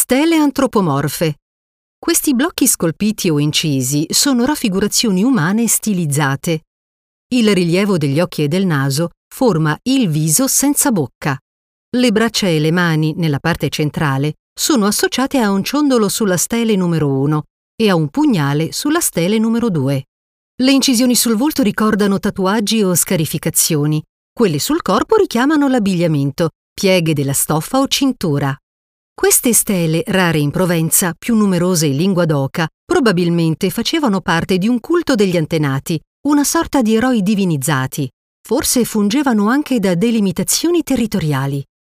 Stele antropomorfe. Questi blocchi scolpiti o incisi sono raffigurazioni umane stilizzate. Il rilievo degli occhi e del naso forma il viso senza bocca. Le braccia e le mani, nella parte centrale, sono associate a un ciondolo sulla stele numero 1 e a un pugnale sulla stele numero 2. Le incisioni sul volto ricordano tatuaggi o scarificazioni. Quelle sul corpo richiamano l'abbigliamento, pieghe della stoffa o cintura. Queste stele, rare in Provenza, più numerose in lingua d'oca, probabilmente facevano parte di un culto degli antenati, una sorta di eroi divinizzati. Forse fungevano anche da delimitazioni territoriali.